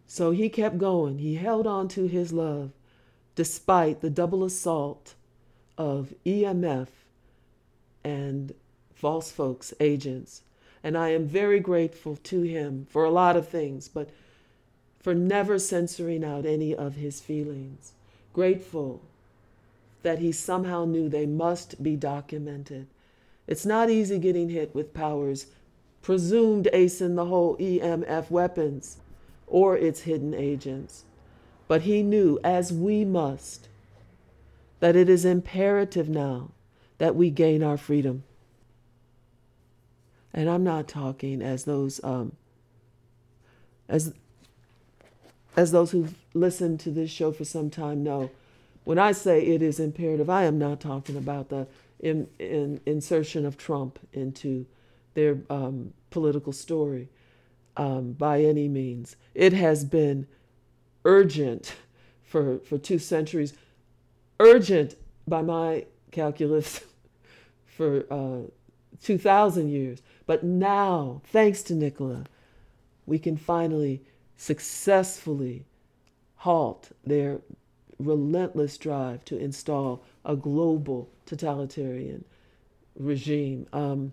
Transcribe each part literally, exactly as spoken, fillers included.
So he kept going. He held on to his love despite the double assault of E M F and false folks, agents. And I am very grateful to him for a lot of things, but for never censoring out any of his feelings. Grateful that he somehow knew they must be documented. It's not easy getting hit with Power's presumed ace in the hole E M F weapons or its hidden agents. But he knew, as we must, that it is imperative now that we gain our freedom. And I'm not talking as those um, as as those who've listened to this show for some time know. When I say it is imperative, I am not talking about the in, in, insertion of Trump into their um, political story um, by any means. It has been urgent for, for two centuries, urgent by my calculus for uh, two thousand years. But now, thanks to Nicola, we can finally successfully halt their relentless drive to install a global totalitarian regime. Um,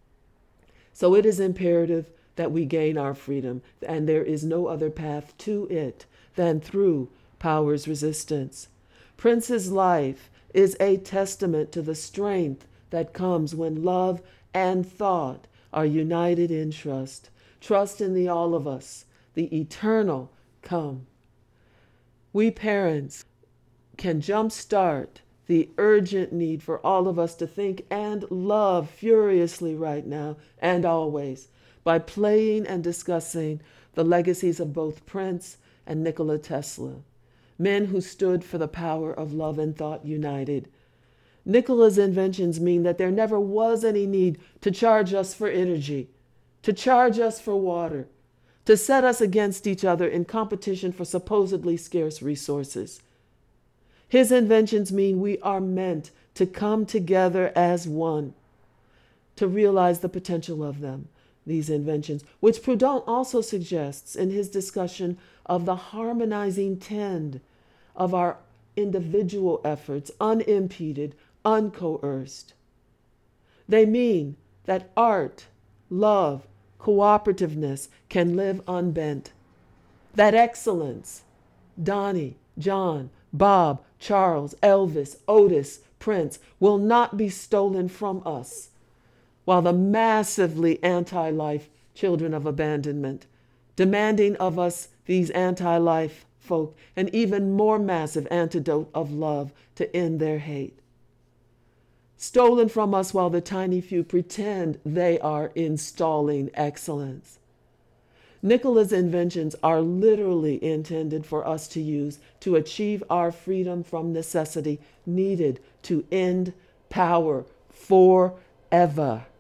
so it is imperative that we gain our freedom, and there is no other path to it than through Power's resistance. Prince's life is a testament to the strength that comes when love and thought are united in trust. Trust in the all of us, the eternal come. We parents can jumpstart the urgent need for all of us to think and love furiously right now and always by playing and discussing the legacies of both Prince and Nikola Tesla, men who stood for the power of love and thought united. Nikola's inventions mean that there never was any need to charge us for energy, to charge us for water, to set us against each other in competition for supposedly scarce resources. His inventions mean we are meant to come together as one, to realize the potential of them, these inventions, which Proudhon also suggests in his discussion of the harmonizing tend of our individual efforts, unimpeded, uncoerced. They mean that art, love, cooperativeness can live unbent. That excellence, Donnie, John, Bob, Charles, Elvis, Otis, Prince, will not be stolen from us, while the massively anti-life children of abandonment, demanding of us these anti-life folk an even more massive antidote of love to end their hate. Stolen from us while the tiny few pretend they are installing excellence. Nikola's inventions are literally intended for us to use to achieve our freedom from necessity needed to end power forever.